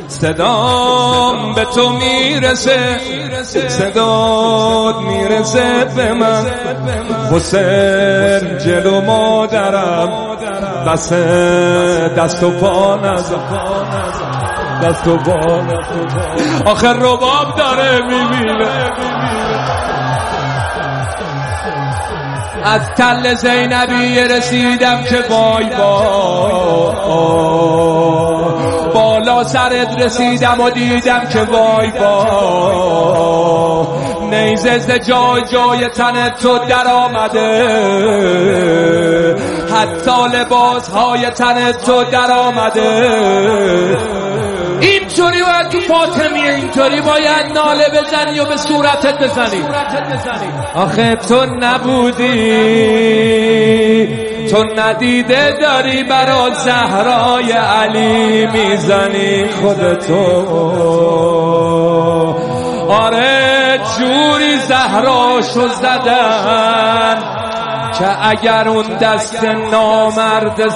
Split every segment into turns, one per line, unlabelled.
صدام به تو میرسه، صدات میرسه به من. حسین جلو مادرم، بس دست و پا نزن، دست و پا نزن. آخر رباب داره میبینه. از تل زینبی رسیدم که وای بالا سرت رسیدم و دیدم که وای نیزه ز جای جای تن تو در آمده، حتی لباسهای تن تو در آمده. اینطوری باید تو فاطمیه، اینطوری باید ناله بزنی و به صورتت بزنی. آخه تو نبودی، تو ندیده داری برا زهرای علی میزنی خودتو. آره جوری زهراشو زدن که اگر اون دست نامرد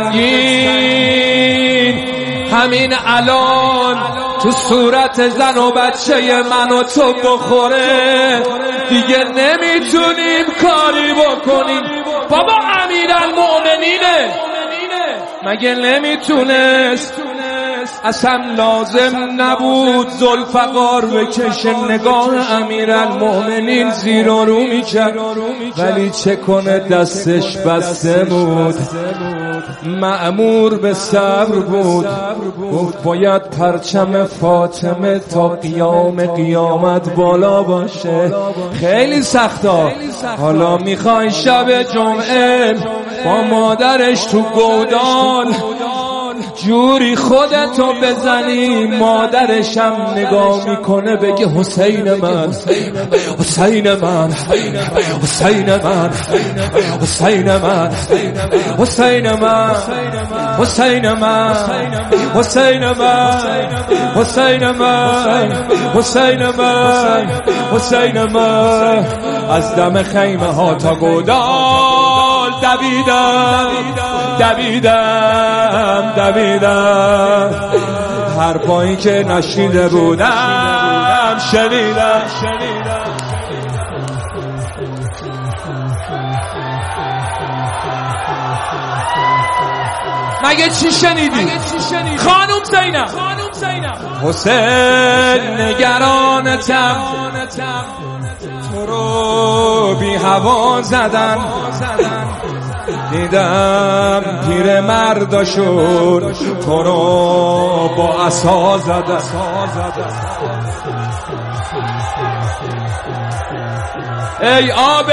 سنگین همین الان تو صورت زن و بچه من و تو بخوره، دیگه نمیتونیم کاری بکنیم. بابا امیرالمؤمنینه، مگه نمیتونست؟ اصلا لازم نبود ذوالفقار بکشه، نگاه امیرالمؤمنین زیر و رو میکرد، ولی چه کنه دستش بسته بود. مأمور به صبر بود، گفت باید پرچم فاطمه تا قیام قیامت بالا باشه. خیلی سخته. حالا میخوای شب جمعه با مادرش تو گودال جوری خودتو بزنی، مادرشم نگاه میکنه بگه حسین من، حسین من، حسین من، حسین من، حسین من، حسین من، حسین من، حسین من، حسین من، حسین من. از دم خیمه ها تا گودال دویدم، حرفایی که نشنیده بودم شنیدم. مگه چی شنیدی؟ خانم زینب، حسین نگرانتم، تو رو بی هوا زدن، دیدم پیر مرداشون تو رو با عصا زدن. ای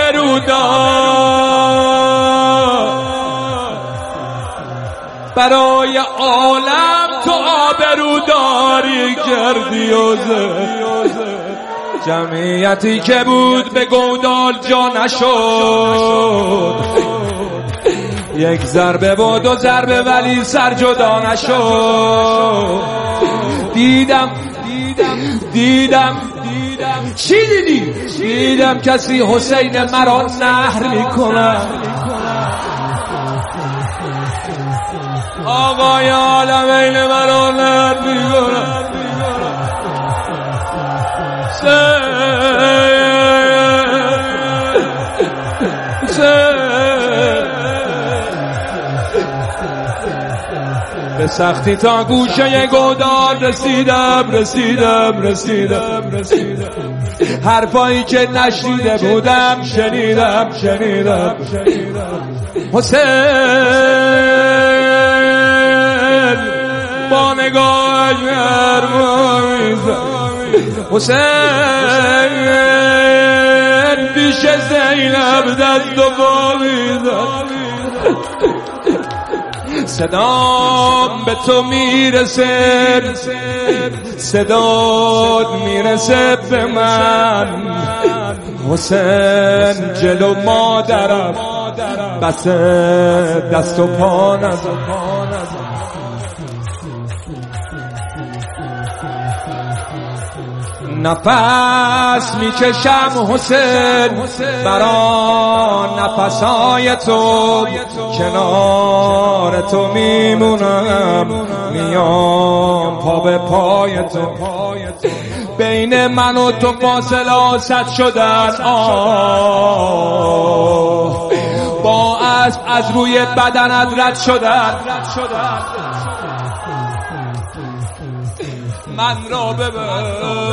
آبرودار، برای عالم تو آبروداری کردی. جمعیتی که بود به گودال جا نشد، یک ضربه و دو ضربه ولی سر جدا نشد. دیدم چی دیدی؟ دیدم کسی حسین مرا نهر میکنه. آقای عالمین مرا نهر میکنه. به سختی تا گوشه گودال رسیدم. حرفایی که نشنیده بودم شنیدم. حسین با نگاهش حرفا میزد. حسین پیش زینب دست و پا میزد. صدام به تو میرسه، صدات میرسه به من. حسین جلو مادرم، بس دست و پا نزن. نفس میکشم حسین برا نفسای تو، کنار تو میمونم، میام میام پا به پای تو، بین من و تو فاصله صد شدن، با اسب از روی بدنت رد شدن، من را ببر،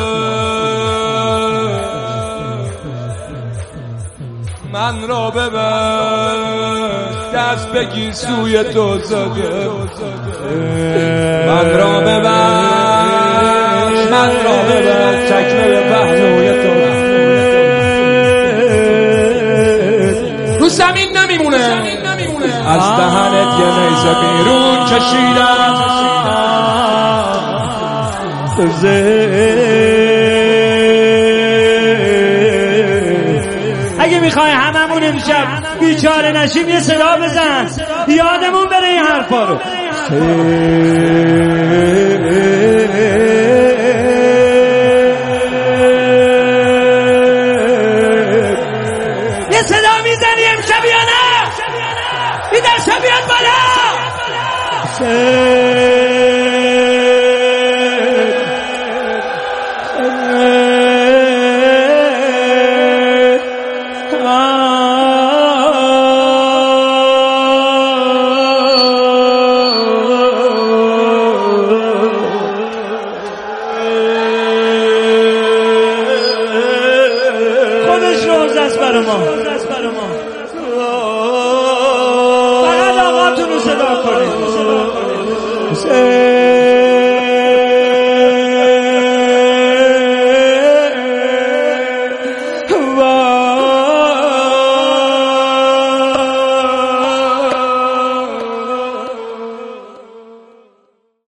من را ببر، دست بگیر سوی تو زده، من را ببر، من را ببر، چکمه به پهلوی تو، رو زمین نمیمونه، از دهنت یه نیزه بیرون کشیدم،
اگه میخوای هممون امشب بیچاره نشیم یه صدا بزن یادمون بره این حرفا رو. یه صدا میزنی امشب یا نه؟ این دستا بیاد بالا.